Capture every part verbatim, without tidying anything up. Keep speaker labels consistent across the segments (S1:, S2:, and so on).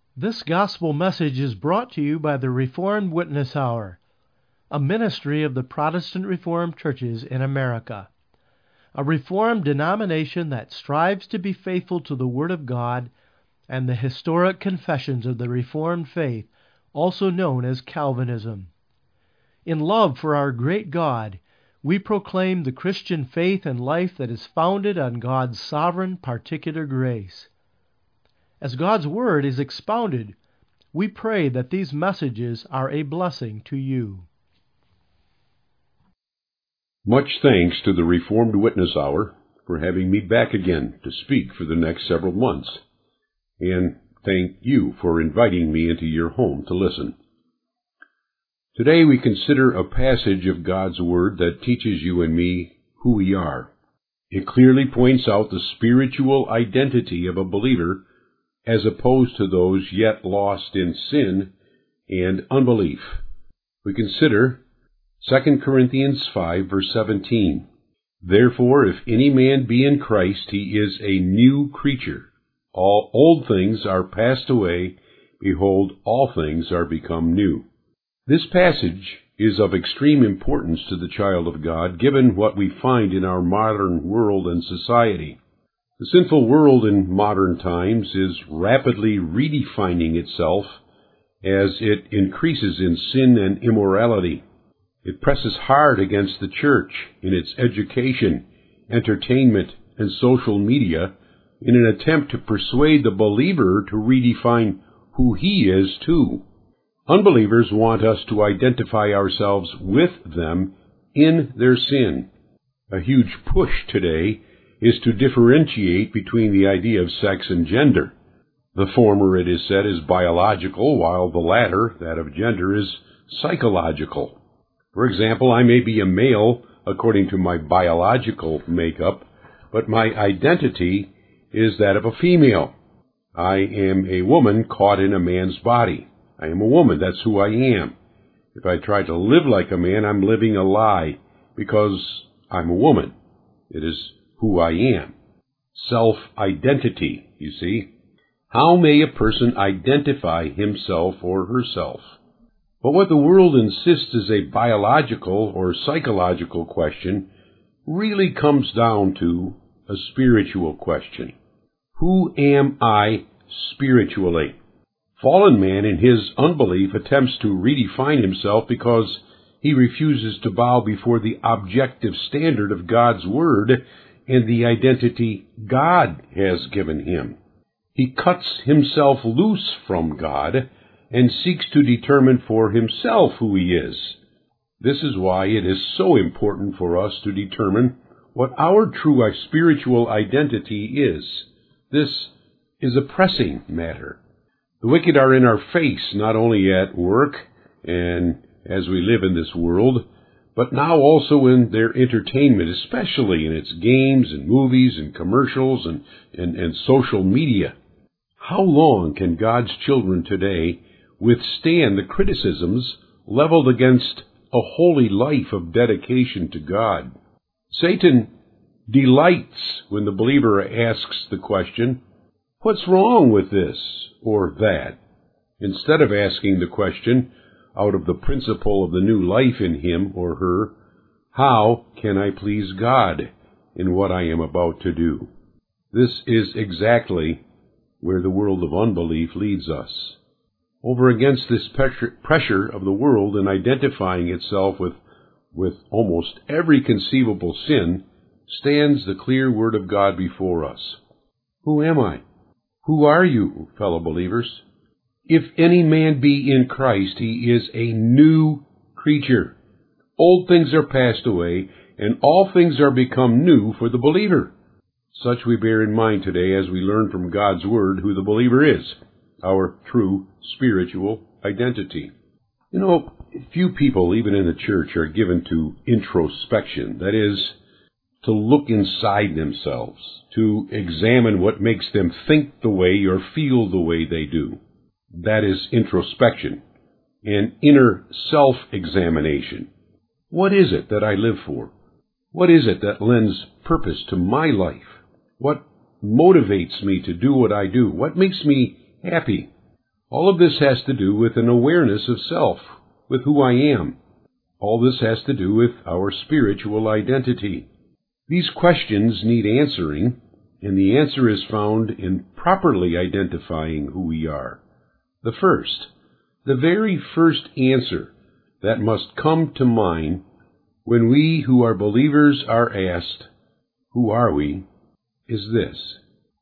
S1: This gospel message is brought to you by the Reformed Witness Hour, a ministry of the Protestant Reformed churches in America, a Reformed denomination that strives to be faithful to the Word of God and the historic confessions of the Reformed faith, also known as Calvinism. In love for our great God, we proclaim the Christian faith and life that is founded on God's sovereign particular grace. As God's Word is expounded, we pray that these messages are a blessing to you.
S2: Much thanks to the Reformed Witness Hour for having me back again to speak for the next several months, and thank you for inviting me into your home to listen. Today we consider a passage of God's Word that teaches you and me who we are. It clearly points out the spiritual identity of a believer as opposed to those yet lost in sin and unbelief. We consider Second Corinthians five, verse seventeen. Therefore, if any man be in Christ, he is a new creature. All old things are passed away. Behold, all things are become new. This passage is of extreme importance to the child of God, given what we find in our modern world and society. The sinful world in modern times is rapidly redefining itself as it increases in sin and immorality. It presses hard against the church in its education, entertainment, and social media in an attempt to persuade the believer to redefine who he is too. Unbelievers want us to identify ourselves with them in their sin. A huge push today is to differentiate between the idea of sex and gender. The former, it is said, is biological, while the latter, that of gender, is psychological. For example, I may be a male according to my biological makeup, but my identity is that of a female. I am a woman caught in a man's body. I am a woman, that's who I am. If I try to live like a man, I'm living a lie, because I'm a woman. It is who I am. Self-identity, you see. How may a person identify himself or herself? But what the world insists is a biological or psychological question really comes down to a spiritual question. Who am I spiritually? Fallen man in his unbelief attempts to redefine himself because he refuses to bow before the objective standard of God's Word and the identity God has given him. He cuts himself loose from God and seeks to determine for himself who he is. This is why it is so important for us to determine what our true spiritual identity is. This is a pressing matter. The wicked are in our face, not only at work and as we live in this world, but now also in their entertainment, especially in its games and movies and commercials and, and, and social media. How long can God's children today withstand the criticisms leveled against a holy life of dedication to God? Satan delights when the believer asks the question, "What's wrong with this or that?" instead of asking the question, out of the principle of the new life in him or her, how can I please God in what I am about to do? This is exactly where the world of unbelief leads us. Over against this pressure of the world in identifying itself with, with almost every conceivable sin stands the clear Word of God before us. Who am I? Who are you, fellow believers? If any man be in Christ, he is a new creature. Old things are passed away, and all things are become new for the believer. Such we bear in mind today as we learn from God's Word who the believer is, our true spiritual identity. You know, few people, even in the church, are given to introspection, that is, to look inside themselves, to examine what makes them think the way or feel the way they do. That is introspection and inner self-examination. What is it that I live for? What is it that lends purpose to my life? What motivates me to do what I do? What makes me happy? All of this has to do with an awareness of self, with who I am. All this has to do with our spiritual identity. These questions need answering, and the answer is found in properly identifying who we are. The first, the very first answer that must come to mind when we who are believers are asked, "Who are we?" is this: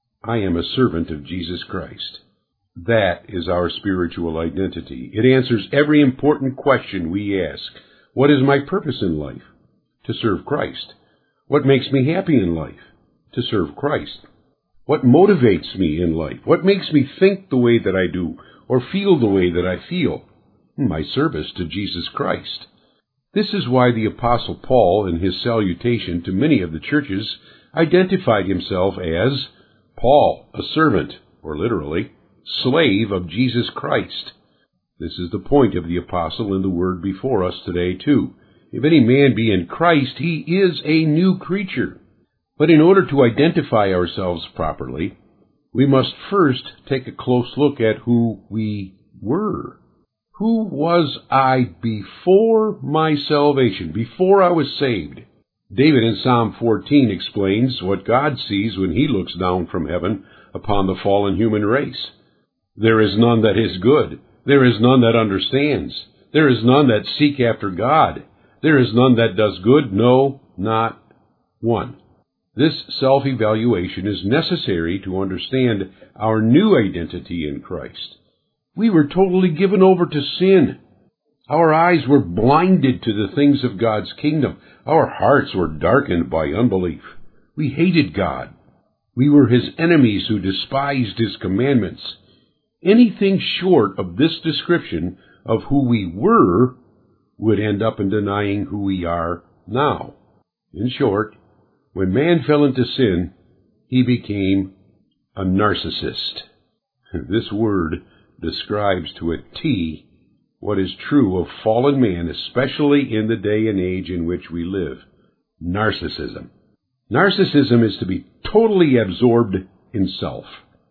S2: I am a servant of Jesus Christ. That is our spiritual identity. It answers every important question we ask. What is my purpose in life? To serve Christ. What makes me happy in life? To serve Christ. What motivates me in life? What makes me think the way that I do or feel the way that I feel? My service to Jesus Christ. This is why the Apostle Paul, in his salutation to many of the churches, identified himself as Paul, a servant, or literally, slave of Jesus Christ. This is the point of the apostle in the word before us today, too. If any man be in Christ, he is a new creature. But in order to identify ourselves properly, we must first take a close look at who we were. Who was I before my salvation, before I was saved? David in Psalm fourteen explains what God sees when he looks down from heaven upon the fallen human race. There is none that is good. There is none that understands. There is none that seek after God. There is none that does good, no, not one. This self-evaluation is necessary to understand our new identity in Christ. We were totally given over to sin. Our eyes were blinded to the things of God's kingdom. Our hearts were darkened by unbelief. We hated God. We were His enemies who despised His commandments. Anything short of this description of who we were would end up in denying who we are now. In short, when man fell into sin, he became a narcissist. This word describes to a T what is true of fallen man, especially in the day and age in which we live. Narcissism. Narcissism is to be totally absorbed in self.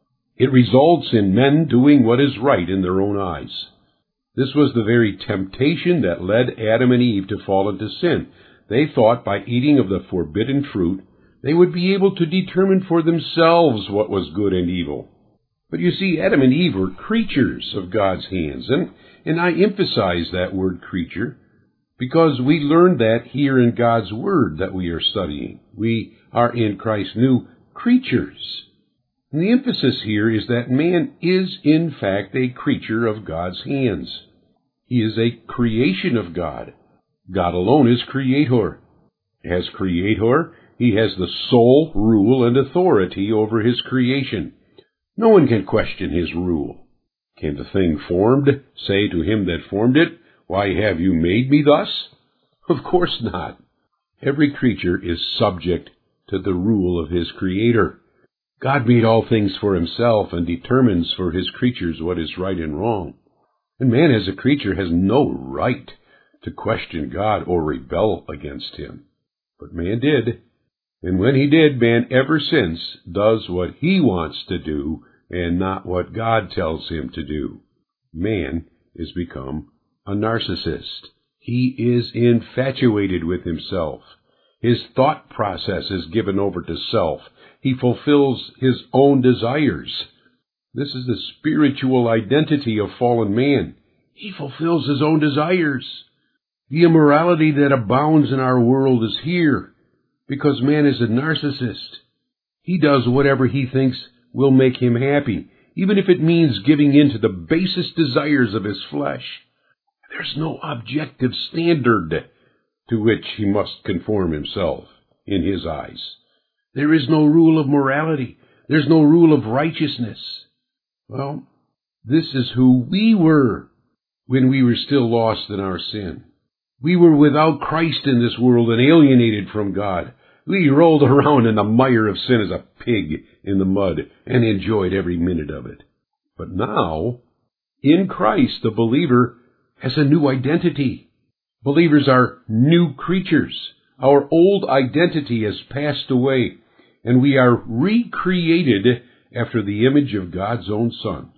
S2: It results in men doing what is right in their own eyes. This was the very temptation that led Adam and Eve to fall into sin. They thought by eating of the forbidden fruit, they would be able to determine for themselves what was good and evil. But you see, Adam and Eve were creatures of God's hands, and, and I emphasize that word creature because we learned that here in God's Word that we are studying. We are in Christ's new creatures. And the emphasis here is that man is in fact a creature of God's hands. He is a creation of God. God alone is creator. As creator, He has the sole rule and authority over His creation. No one can question His rule. Can the thing formed say to Him that formed it, "Why have you made me thus?" Of course not. Every creature is subject to the rule of his Creator. God made all things for Himself and determines for His creatures what is right and wrong. And man as a creature has no right to question God or rebel against Him. But man did. And when he did, man ever since does what he wants to do and not what God tells him to do. Man is become a narcissist. He is infatuated with himself. His thought process is given over to self. He fulfills his own desires. This is the spiritual identity of fallen man. He fulfills his own desires. The immorality that abounds in our world is here because man is a narcissist. He does whatever he thinks will make him happy, even if it means giving in to the basest desires of his flesh. There's no objective standard to which he must conform himself in his eyes. There is no rule of morality. There's no rule of righteousness. Well, this is who we were when we were still lost in our sin. We were without Christ in this world and alienated from God. We rolled around in the mire of sin as a pig in the mud and enjoyed every minute of it. But now, in Christ, the believer has a new identity. Believers are new creatures. Our old identity has passed away, and we are recreated after the image of God's own Son.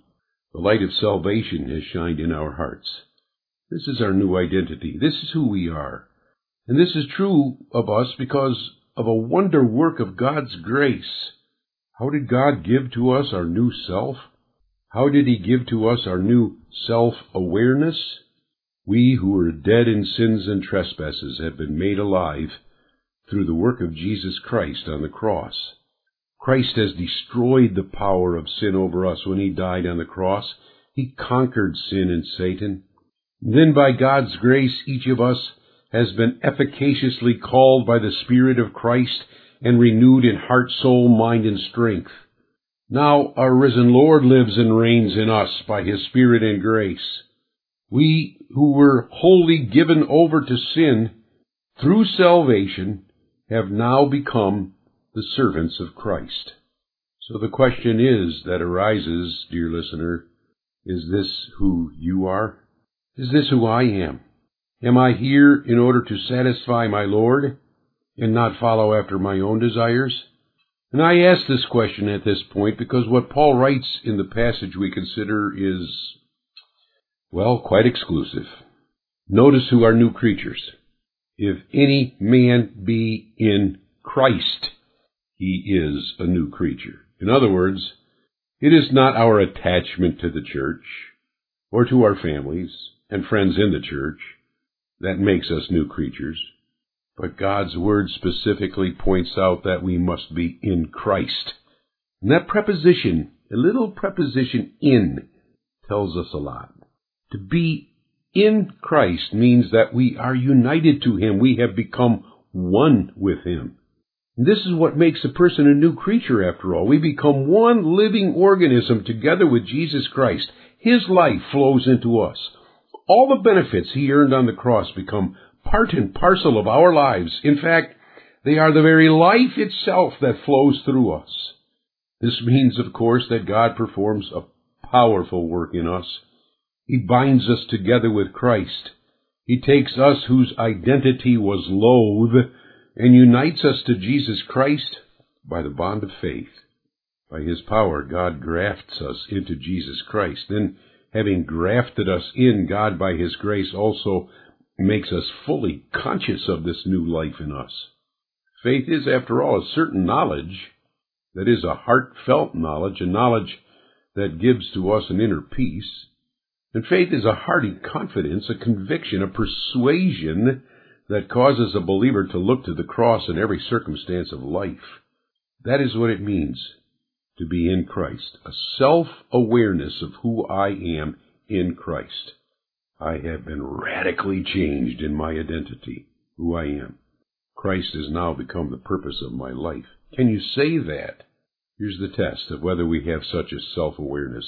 S2: The light of salvation has shined in our hearts. This is our new identity. This is who we are. And this is true of us because of a wonder work of God's grace. How did God give to us our new self? How did He give to us our new self-awareness? We who were dead in sins and trespasses have been made alive through the work of Jesus Christ on the cross. Christ has destroyed the power of sin over us when He died on the cross. He conquered sin and Satan. Then by God's grace, each of us has been efficaciously called by the Spirit of Christ and renewed in heart, soul, mind, and strength. Now our risen Lord lives and reigns in us by His Spirit and grace. We who were wholly given over to sin through salvation have now become the servants of Christ. So the question is that arises, dear listener, is this who you are? Is this who I am? Am I here in order to satisfy my Lord and not follow after my own desires? And I ask this question at this point because what Paul writes in the passage we consider is, well, quite exclusive. Notice who are new creatures. If any man be in Christ, he is a new creature. In other words, it is not our attachment to the church or to our families and friends in the church that makes us new creatures, but God's Word specifically points out that we must be in Christ. And that preposition, a little preposition in, tells us a lot. To be in Christ means that we are united to Him. We have become one with Him. And this is what makes a person a new creature, after all. We become one living organism together with Jesus Christ. His life flows into us. All the benefits He earned on the cross become part and parcel of our lives. In fact, they are the very life itself that flows through us. This means, of course, that God performs a powerful work in us. He binds us together with Christ. He takes us whose identity was loathe and unites us to Jesus Christ by the bond of faith. By His power, God grafts us into Jesus Christ. Then, having grafted us in, God by His grace also makes us fully conscious of this new life in us. Faith is, after all, a certain knowledge that is a heartfelt knowledge, a knowledge that gives to us an inner peace. And faith is a hearty confidence, a conviction, a persuasion that causes a believer to look to the cross in every circumstance of life. That is what it means to be in Christ, a self-awareness of who I am in Christ. I have been radically changed in my identity, who I am. Christ has now become the purpose of my life. Can you say that? Here's the test of whether we have such a self-awareness.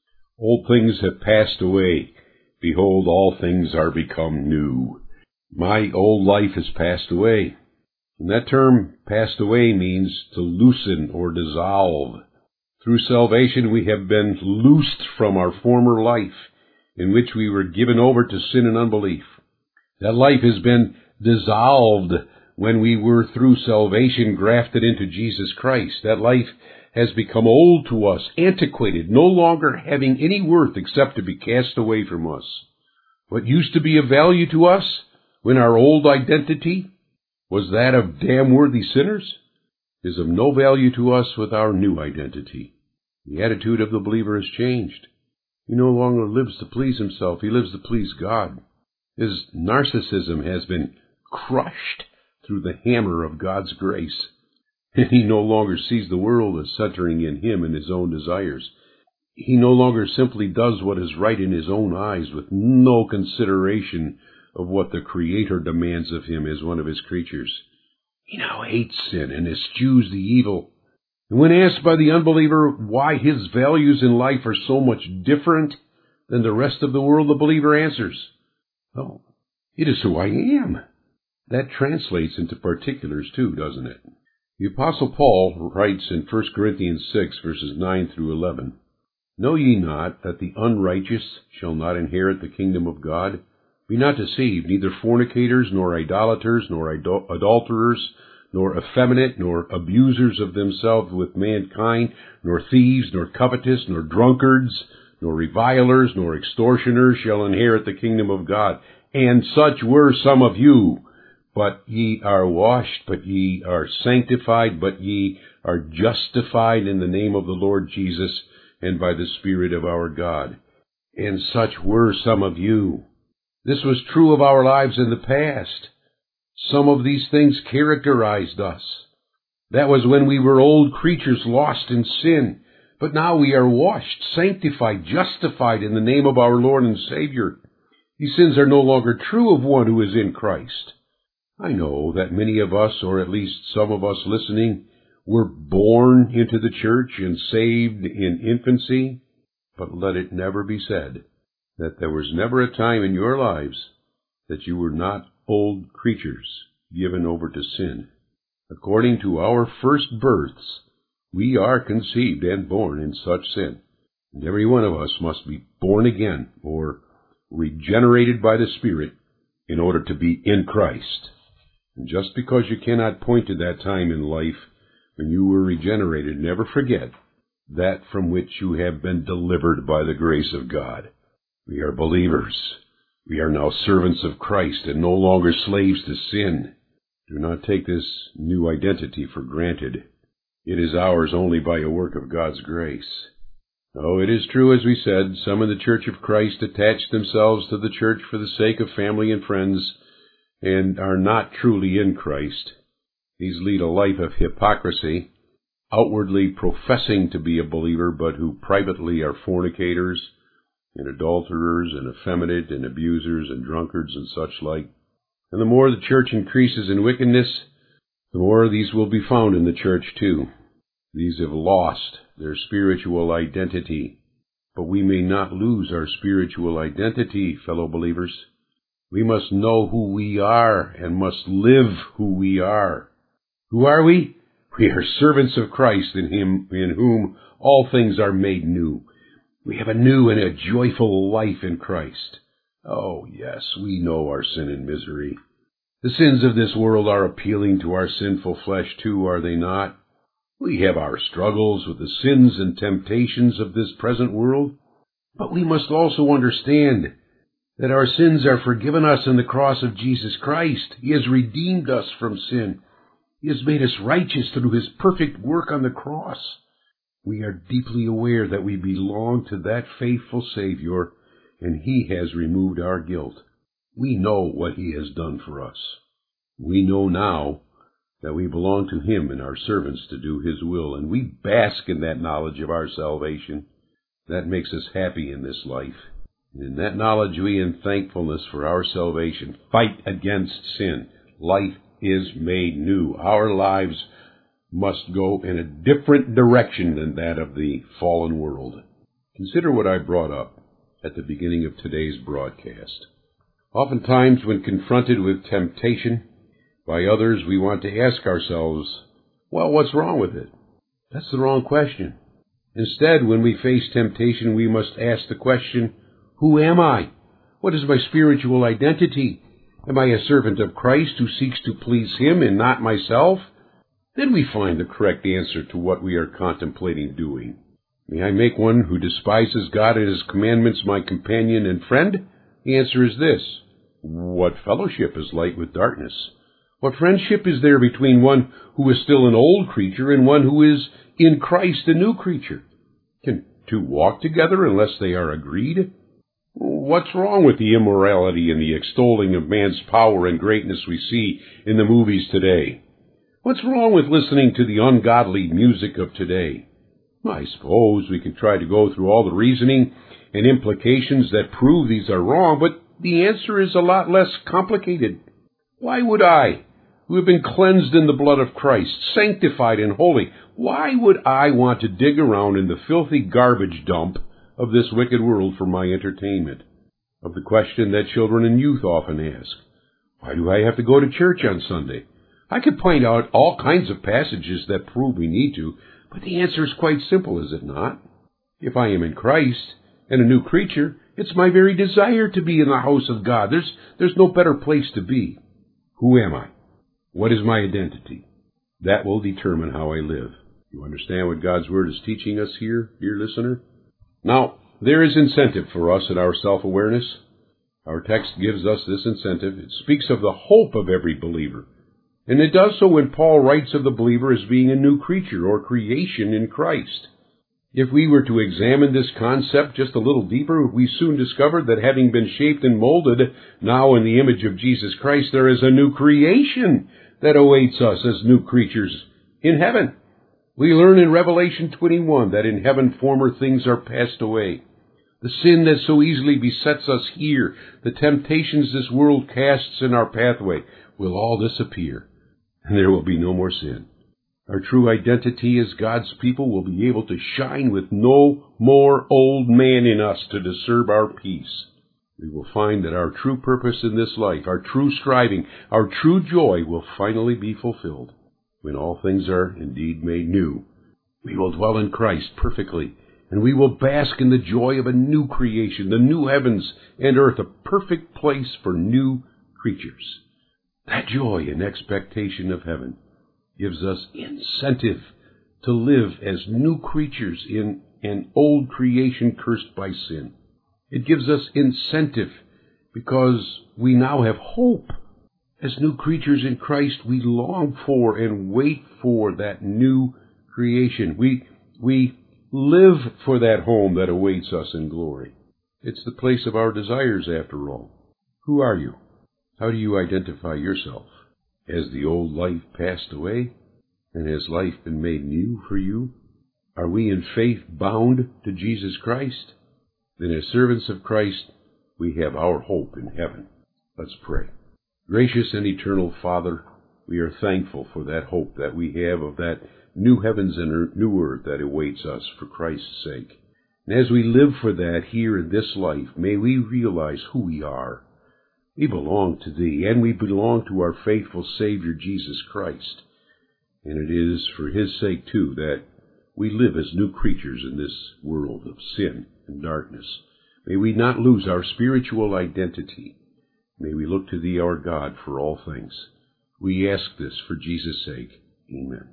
S2: Old things have passed away. Behold, all things are become new. My old life has passed away. And that term, passed away, means to loosen or dissolve. Through salvation, we have been loosed from our former life, in which we were given over to sin and unbelief. That life has been dissolved when we were, through salvation, grafted into Jesus Christ. That life has become old to us, antiquated, no longer having any worth except to be cast away from us. What used to be of value to us when our old identity was that of damn-worthy sinners is of no value to us with our new identity. The attitude of the believer has changed. He no longer lives to please himself. He lives to please God. His narcissism has been crushed through the hammer of God's grace. And he no longer sees the world as centering in him and his own desires. He no longer simply does what is right in his own eyes with no consideration of what the Creator demands of him as one of His creatures. He now hates sin and eschews the evil. And when asked by the unbeliever why his values in life are so much different than the rest of the world, the believer answers, "Oh, it is who I am." That translates into particulars too, doesn't it? The Apostle Paul writes in First Corinthians six, verses nine through eleven, "Know ye not that the unrighteous shall not inherit the kingdom of God? Be not deceived, neither fornicators, nor idolaters, nor idol- adulterers, nor effeminate, nor abusers of themselves with mankind, nor thieves, nor covetous, nor drunkards, nor revilers, nor extortioners shall inherit the kingdom of God. And such were some of you. But ye are washed, but ye are sanctified, but ye are justified in the name of the Lord Jesus and by the Spirit of our God. And such were some of you. This was true of our lives in the past. Some of these things characterized us. That was when we were old creatures lost in sin. But now we are washed, sanctified, justified in the name of our Lord and Savior. These sins are no longer true of one who is in Christ. I know that many of us, or at least some of us listening, were born into the church and saved in infancy, but let it never be said that there was never a time in your lives that you were not old creatures given over to sin. According to our first births, we are conceived and born in such sin. And every one of us must be born again, or regenerated by the Spirit, in order to be in Christ. And just because you cannot point to that time in life when you were regenerated, never forget that from which you have been delivered by the grace of God. We are believers. We are now servants of Christ and no longer slaves to sin. Do not take this new identity for granted. It is ours only by a work of God's grace. Oh, it is true, as we said, some in the Church of Christ attach themselves to the church for the sake of family and friends and are not truly in Christ. These lead a life of hypocrisy, outwardly professing to be a believer, but who privately are fornicators and adulterers and effeminate and abusers and drunkards and such like. And the more the church increases in wickedness, the more these will be found in the church too. These have lost their spiritual identity. But we may not lose our spiritual identity, fellow believers. We must know who we are and must live who we are. Who are we? We are servants of Christ, in Him, in whom all things are made new. We have a new and a joyful life in Christ. Oh, yes, we know our sin and misery. The sins of this world are appealing to our sinful flesh too, are they not? We have our struggles with the sins and temptations of this present world, but we must also understand that our sins are forgiven us in the cross of Jesus Christ. He has redeemed us from sin. He has made us righteous through His perfect work on the cross. We are deeply aware that we belong to that faithful Savior, and He has removed our guilt. We know what He has done for us. We know now that we belong to Him and are servants to do His will, and we bask in that knowledge of our salvation. That makes us happy in this life. And in that knowledge, we, in thankfulness for our salvation, fight against sin. Life is made new. Our lives must go in a different direction than that of the fallen world. Consider what I brought up at the beginning of today's broadcast. Oftentimes, when confronted with temptation by others, we want to ask ourselves, well, what's wrong with it? That's the wrong question. Instead, when we face temptation, we must ask the question, who am I? What is my spiritual identity? Am I a servant of Christ who seeks to please Him and not myself? Then we find the correct answer to what we are contemplating doing. May I make one who despises God and His commandments my companion and friend? The answer is this. What fellowship is light with darkness? What friendship is there between one who is still an old creature and one who is in Christ a new creature? Can two walk together unless they are agreed? What's wrong with the immorality and the extolling of man's power and greatness we see in the movies today? What's wrong with listening to the ungodly music of today? I suppose we can try to go through all the reasoning and implications that prove these are wrong, but the answer is a lot less complicated. Why would I, who have been cleansed in the blood of Christ, sanctified and holy, why would I want to dig around in the filthy garbage dump of this wicked world for my entertainment? Of the question that children and youth often ask, why do I have to go to church on Sunday? I could point out all kinds of passages that prove we need to, but the answer is quite simple, is it not? If I am in Christ and a new creature, it's my very desire to be in the house of God. There's, there's no better place to be. Who am I? What is my identity? That will determine how I live. You understand what God's Word is teaching us here, dear listener? Now, there is incentive for us in our self-awareness. Our text gives us this incentive. It speaks of the hope of every believer. And it does so when Paul writes of the believer as being a new creature or creation in Christ. If we were to examine this concept just a little deeper, we soon discover that having been shaped and molded now in the image of Jesus Christ, there is a new creation that awaits us as new creatures in heaven. We learn in Revelation twenty-one that in heaven former things are passed away. The sin that so easily besets us here, the temptations this world casts in our pathway, will all disappear, and there will be no more sin. Our true identity as God's people will be able to shine with no more old man in us to disturb our peace. We will find that our true purpose in this life, our true striving, our true joy will finally be fulfilled. When all things are indeed made new, we will dwell in Christ perfectly, and we will bask in the joy of a new creation, the new heavens and earth, a perfect place for new creatures. That joy and expectation of heaven gives us incentive to live as new creatures in an old creation cursed by sin. It gives us incentive because we now have hope. As new creatures in Christ, we long for and wait for that new creation. We, we live for that home that awaits us in glory. It's the place of our desires, after all. Who are you? How do you identify yourself? Has the old life passed away? And has life been made new for you? Are we in faith bound to Jesus Christ? Then as servants of Christ, we have our hope in heaven. Let's pray. Gracious and eternal Father, we are thankful for that hope that we have of that new heavens and new earth that awaits us for Christ's sake. And as we live for that here in this life, may we realize who we are. We belong to Thee, and we belong to our faithful Savior, Jesus Christ. And it is for His sake, too, that we live as new creatures in this world of sin and darkness. May we not lose our spiritual identity. May we look to Thee, our God, for all things. We ask this for Jesus' sake. Amen.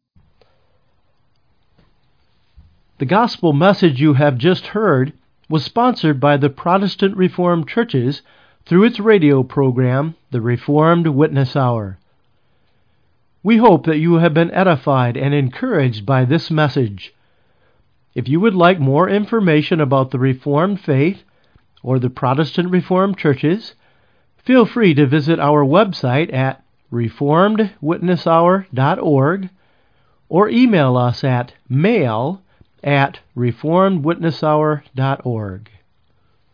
S1: The gospel message you have just heard was sponsored by the Protestant Reformed Churches through its radio program, The Reformed Witness Hour. We hope that you have been edified and encouraged by this message. If you would like more information about the Reformed faith or the Protestant Reformed Churches, feel free to visit our website at reformed witness hour dot org or email us at mail at reformed witness hour dot org.